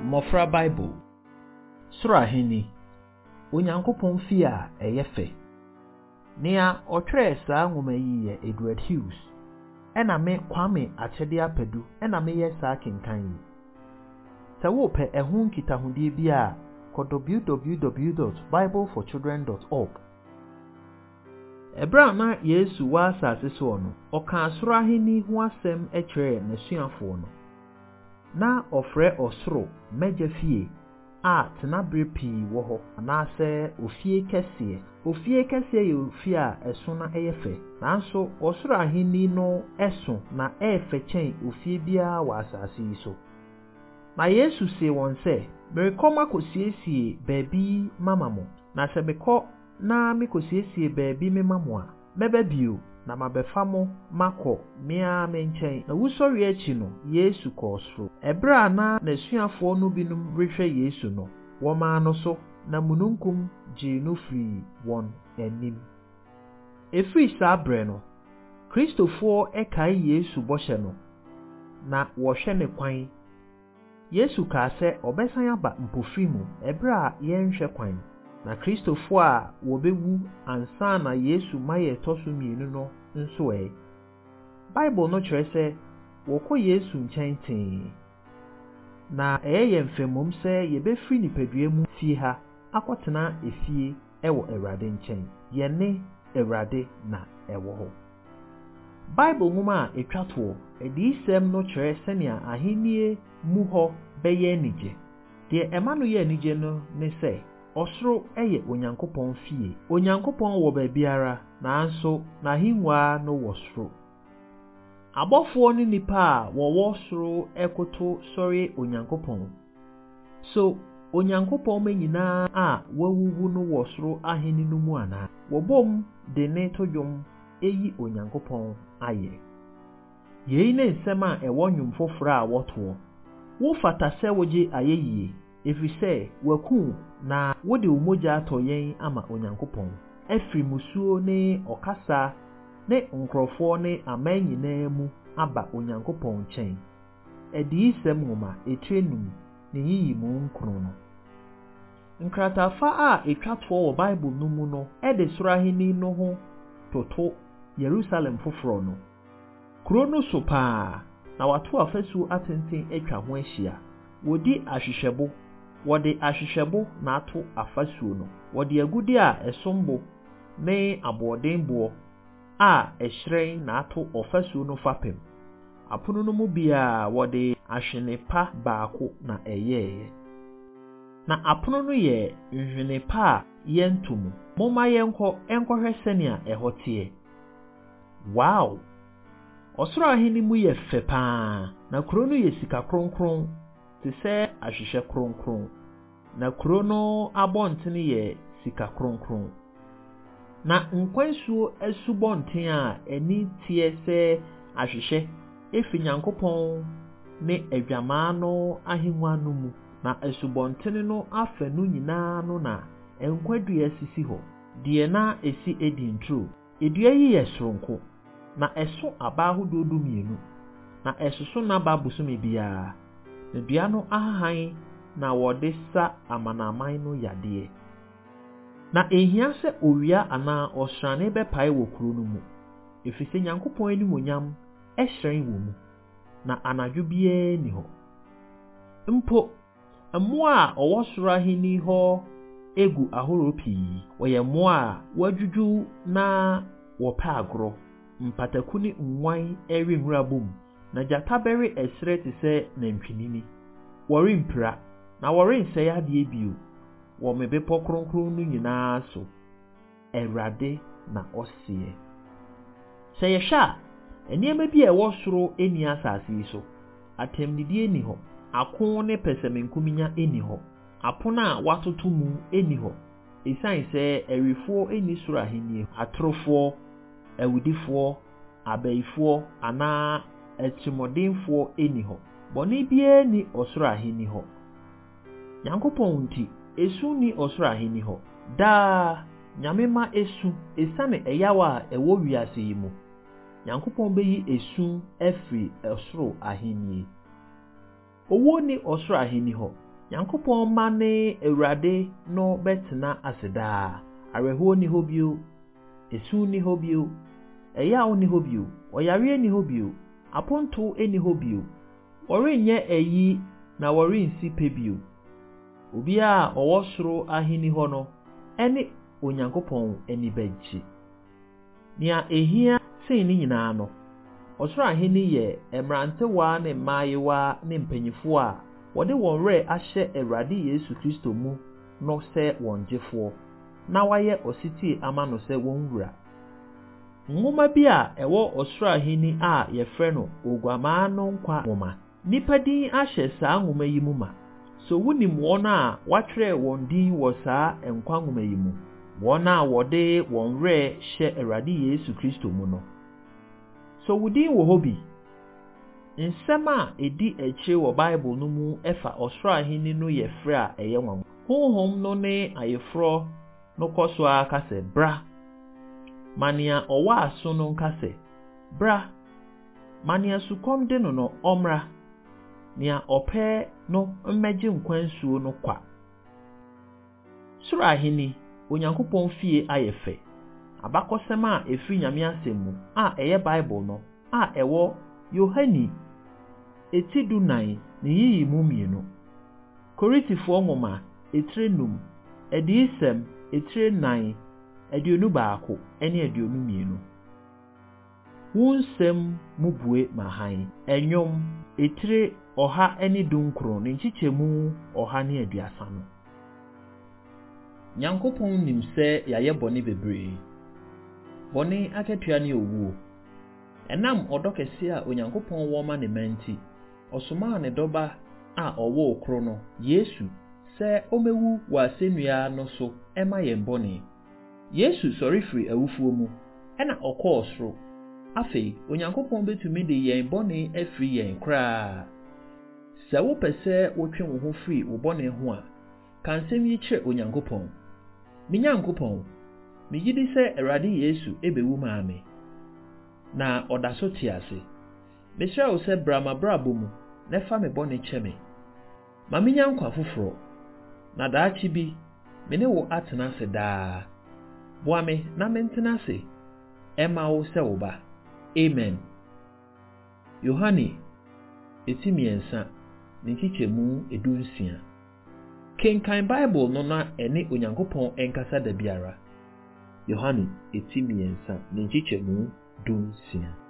Mofra Bible. Sura hini. Onyankopon fi a eyefe. Nea otwere saa nwoma yi ye Edward Hughes. Ena me Kwame Achede Apedu ena me ye saa kenkan yi. Sɛ wo pɛ ɛho nkitahudie bi a kɔdɔ www.bibleforchildren.org. Ebra na Yesu wa asase so no, ɔka asoro aheni ho asɛm ɛkyerɛ n'asuafo no. Na ɔfrɛ ɔsoro mɛgya fie a tenabere pii wɔ hɔ anaasɛ ofie kɛseɛ. Ofie kɛseɛ yɛ ofie a ɛso na ɛyɛ fɛ. Nanso ɔsoro aheni no ɛso na ɛfɛ kyɛn ofie biara wɔ asase yi so. Na Yesu se wɔn sɛ, merekɔ makosiesie baabi mama mo. Na sɛ mekɔ na mekosiesie baabi mema mo a, mɛba bio na mabɛfa mo makɔ mea me nkyɛn. Na wusɔre akyi no, Yesu kɔɔ soro. Ɛberɛ a na n'asuafoɔ no binom rehwɛ Yesu no, wɔmaa no so na mununkum gyee no firi wɔn anim. Efiri saa berɛ no, Kristofoɔ ɛkae Yesu bɔhyɛ no na wɔhwɛ ne kwan. Yesu kaa sɛ ɔbɛsan aba mpofiri mu ɛberɛ a yɛnhwɛ kwan. Na Kristofoɔ a wɔbɛwu ansa na Yesu ma yɛ ɛtɔ so mmienu no nso ɛ. Bible no kyerɛ sɛ wɔkɔ Yesu nkyɛn tee. Na ɛyɛ yɛn mfɛmmom sɛ yɛbɛfiri nipadua mu fie ha akɔtena efie ɛwɔ Awurade nkyɛn. Yɛne Awurade na ɛwɔ hɔ. Bible nwoma a etwa toɔ adiyisɛm no kyerɛ sɛnea ahennie mu hɔ bɛyɛ anigye. Deɛ ɛma no yɛ anigye no ne sɛ ɔsoro ɛyɛ Onyankopɔn fie. Onyankopɔn wɔ baabiara, nanso n'ahengua no wɔ soro. Abɔfoɔ ne nipa a wɔwɔ soro ɛkoto sɔre Onyankopɔn. So Onyankopɔn ma nyinaa a wɔawuwu no wɔ soro ahenni no mu anaa. Wɔbom de ne to dwom eyi Onyankopɔn ayɛ. Yei ne nsɛm a ɛwɔ nnwom foforɔ a wɔtoɔ. Wo fata sɛ wogye ayɛyie, ɛfiri sɛ waku na wode wo mogya atɔ yɛn ama Onyankopɔn. Ɛfiri musuo ne ɔkasa ne nkurɔfoɔ ne aman nyinaa mu aba Onyankopɔn nkyɛn. Adiyisɛm nwoma etire num ne yiyi mu nkron no. Nkratafa a etwa toɔ wɔ Bible no mu no ɛde soro ahenni no ho toto Yerusalem foforɔ no. Kuro no so paa na wato afasuo atenten atwa ho ahyia. Wodi ahwehwɛbo. Wɔde ahwehwɛbo na ato afasuo no. Wɔde agudi a ɛsombo ne aboɔdenboɔ a ɛhyerɛn na ato ɔfasuo no fapem. Apono no mu bia wɔde ahwene pa baako na ɛyɛɛ. Na apono no yɛ nhwene pa a yɛnto mu. Momma yɛnkɔhwɛ sɛnea ɛhɔ teɛ. Wow! Ɔsoro ahenni mu yɛ fɛ paa. Na kuro no yɛ sika kronkron te sɛ ahwehwɛ kronkron. Na kuro no abɔnten yɛ sika kronkron. Na nkwansuo asubɔnten a ani teɛ sɛ ahwehwɛ efi Nyankopɔn ne adwamaa no ahengua no mu. Na asubɔnten no afa no nyinaa no na nkwadua sisi hɔ. Deɛ na esi edi nturo. Edua yi yɛ soronko. Na ɛso aba ahodoɔ 12. Na ɛsoso n'aba bosome biara. Na dua no ahahan na wɔde sa amanaman no yadeɛ. Na ehia sɛ owia anaa ɔsrane bɛpae wɔ kuro no mu. Efisɛ Nyankopɔn animonyam ɛhyerɛn wɔ mu. Na anadwo biara ni hɔ. Mpo mmoa a ɔwɔ soro ahenni hɔ egu ahorow pii. Wɔyɛ mmoa a wɔadwudwu na wɔpɛ agorɔ. Mpataku ne nwan ɛrenwura bom. Na gyata bɛre ɛsrɛ te sɛ nantwinini. Wɔrempira na wɔrensɛe adeɛ bio. Wɔ me bepɔ kronkron no nyinaa so. Awurade na ɔseɛ. Sɛ yɛhwɛ a, nneɛma bi a ɛwɔ soro ɛni asase yi so. Atɛmnidie ni hɔ. Ako ne pɛsɛmenkuminya ɛni hɔ. Apono a watoto mu ɛni hɔ. Esiane sɛ ɛwifoɔ ɛni soro ahenni. Atorofoɔ, awudifoɔ, abayifoɔ anaa atimodenfoɔ ɛni hɔ. Bɔne biara ni ɔsoro ahenni hɔ. Nyankopɔn nti esu ni ɔsoro ahenni hɔ. Daa Nyame ma esu esane ɛyawa a ɛwɔ wiase yi mu. Nyankopɔn bɛyi esu afiri ɔsoro ahenni. Owo ni ɔsoro ahenni hɔ. Nyankopɔn ma ne Awurade no betena aseda. Areho ni hɔ bio, esu ni hɔ bio, ɛyaw ni hɔ bio, ɔyare ni hɔ bio, aponto ni hɔ bio. Wɔrenyɛ eyi na wɔrensi pɛ bio. Obi a ɔwɔ soro aheni hɔ no ɛne Onyankopɔn ani bɛgye. Nea ehia sen ni nyinaa no, ɔsoro aheni yɛ mmerantewa ne mmaayewa ne mpanyifo a wɔde wɔn rɛ ahyɛ Awurade Yesu Kristo mu no sɛ wɔn gyefoɔ, na wayɛ ɔsitie ama no sɛ wɔn wura. Nwoma bi a ɛwɔ ɔsoro aheni a yɛfrɛ no Oguamaa no nkwa nwoma. Nipa din ahyɛ saa nwoma yi mu ma. So wunim wɔn a watwerɛ wɔn din wɔ saa nkwa nwoma yi mu, wɔn a wɔde wɔn rɛ hyɛ Awurade Yesu Kristo mu no. So wudin wɔ hɔ bi. Nsɛm a edi akyire wɔ Bible no mu ɛfa ɔsoro aheni no yɛ frɛ a ɛyɛ nwanwa. Honhom no ne ayeforo no kɔ so aka sɛ bra. Mania ɔwɔ aso no nka sɛ bra. Mania sukɔm de no ɔmra. Nea ɔpɛ no mmɛgye nkwansuo no kwa. Soro aheni, Onyankopɔn fie ayɛ fɛ. Abakɔsɛm a efiri Nyame asɛm mu a ɛyɛ Bible no a ɛwɔ Yohani eti 14 ne yiyi mu 2. Koritifoɔ nwoma etire 5, Adiyisɛm etire 9, 21 ɛne 22. Wunsɛm mu bue mahan, Ɛnwom etire 119 ne nkyikyɛmu 130 no. Nyankopɔn nim sɛ yɛayɛ bɔne bebree. Bɔne akatua ne owuo. Ɛnam ɔdɔ kɛse a Onyankopɔn wɔ ma ne manti, ɔsomaa ne dɔba a ɔwɔ okro no, Yesu, sɛ ɔmɛwu wɔ asennua no so ɛma yɛn bɔne. Yesu sɔre firi awufuo mu, ɛna ɔkɔɔ soro. Afei, Onyankopɔn betumi de yɛn bɔne afiri yɛn koraa. Sɛ wopɛ sɛ wotwe wo ho firi wo bɔne ho a, ka nsɛm yi kyerɛ Onyankopɔn. Me Nyankopɔn, megye di sɛ Awurade Yesu ebewu maa me, na ɔda so te ase. Mesrɛ wo sɛ bra m'abrabɔ mu na fa me bɔne kyɛ me. Ma menya nkwa foforo, na daakye bi me ne wo atena ase daa. Boa me na mentena ase, ɛma wo sɛ wo ba. Amen. Yohane eti 3 ne nkyikyɛmu 16. Kenkan Bible no na ɛne Onyankopɔn ɛnkasa da biara. Yohane eti 3 ne nkyikyɛmu 16.